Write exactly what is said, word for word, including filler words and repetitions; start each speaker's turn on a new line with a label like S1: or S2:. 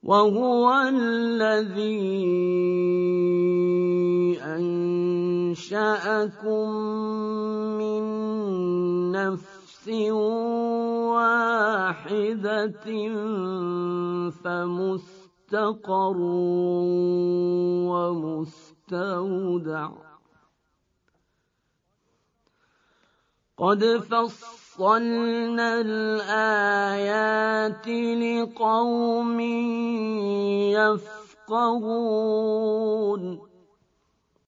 S1: وهو الذي أنشأكم من نفس واحدة فمستقر ومستودع قد فصلنا الآيات لقوم يفقهون